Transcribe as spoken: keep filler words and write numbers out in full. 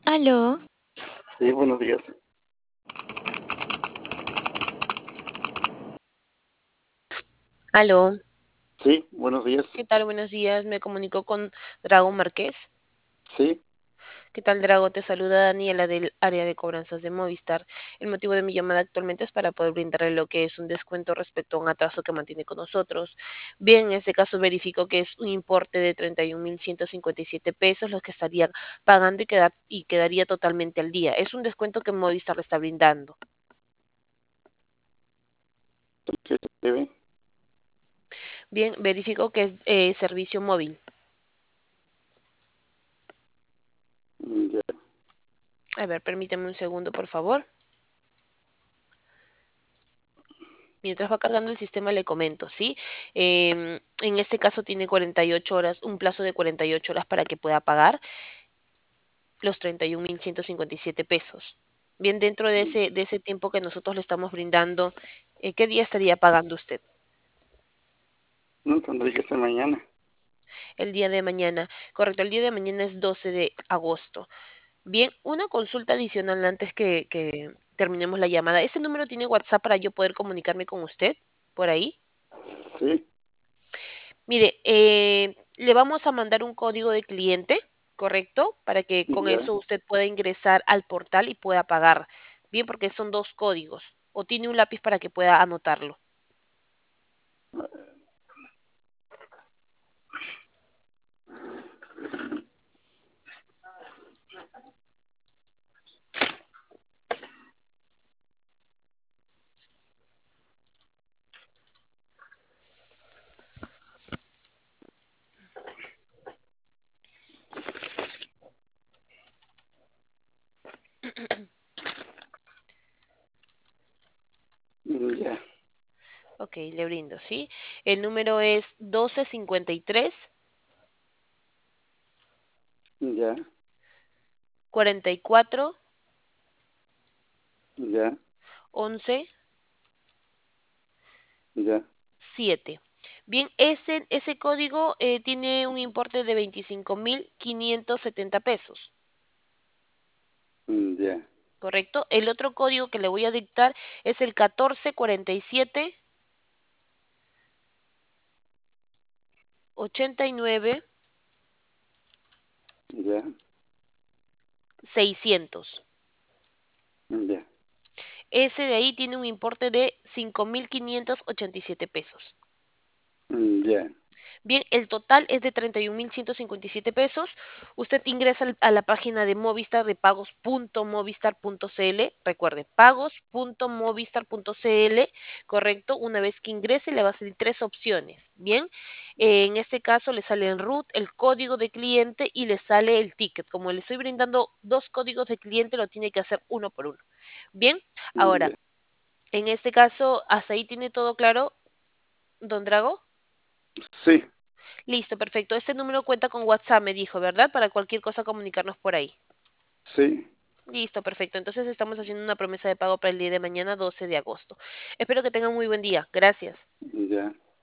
Aló, Sí, buenos días. Aló, Sí, buenos días. ¿qué tal? Buenos días. Me comunico con Drago Márquez. Sí, ¿Qué tal, Drago? Te saluda Daniela del área de cobranzas de Movistar. El motivo de mi llamada actualmente es para poder brindarle lo que es un descuento respecto a un atraso que mantiene con nosotros. Bien, en este caso verifico que es un importe de treinta y un mil ciento cincuenta y siete pesos los que estarían pagando y, quedar, y quedaría totalmente al día. Es un descuento que Movistar le está brindando. ¿qué se debe? Bien, verifico que es eh, servicio móvil. Mm, ya, A ver, permíteme un segundo, por favor. Mientras va cargando el sistema le comento, ¿sí? Em, en este caso tiene cuarenta y ocho horas, un plazo de cuarenta y ocho horas para que pueda pagar los treinta y un mil ciento cincuenta y siete pesos. Bien, dentro de mm, ese, de ese tiempo que nosotros le estamos brindando, eh, ¿qué día estaría pagando usted? no tendré que ser mañana. El día de mañana. Correcto, el día de mañana es doce de agosto. Bien, una consulta adicional antes que, que terminemos la llamada. ¿Ese número tiene WhatsApp para yo poder comunicarme con usted por ahí? Sí, Mire, eh, le vamos a mandar un código de cliente, ¿correcto? Para que con ya. eso usted pueda ingresar al portal y pueda pagar. Bien, porque son dos códigos. O tiene un lápiz para que pueda anotarlo. Mm, ya, Ok, le brindo, ¿sí? El número es doce cincuenta y tres ya, cuarenta y cuatro ya, once ya, siete. Bien, ese, ese código eh, tiene un importe de veinticinco mil quinientos setenta pesos. mm, ya, ¿Correcto? El otro código que le voy a dictar es el catorce cuarenta y siete ochenta y nueve ya, seiscientos. mm, ya, Ese de ahí tiene un importe de cinco mil quinientos ochenta y siete pesos. mm, ya, Bien, el total es de treinta y un mil ciento cincuenta y siete pesos. Usted ingresa al- a la página de Movistar de pagos punto movistar punto cl. Recuerde, pagos punto movistar punto cl, correcto. Una vez que ingrese le va a salir tres opciones. Bien, eh, en este caso le sale el root, el código de cliente y le sale el ticket. Como le estoy brindando dos códigos de cliente, lo tiene que hacer uno por uno. Bien, mm, ahora, ya. en este caso, ¿hasta ahí tiene todo claro, don Drago? Sí, Listo, perfecto. Este número cuenta con WhatsApp, me dijo, ¿verdad? Para cualquier cosa comunicarnos por ahí. sí, Listo, perfecto. Entonces estamos haciendo una promesa de pago para el día de mañana, doce de agosto. Espero que tengan muy buen día. Gracias. ya.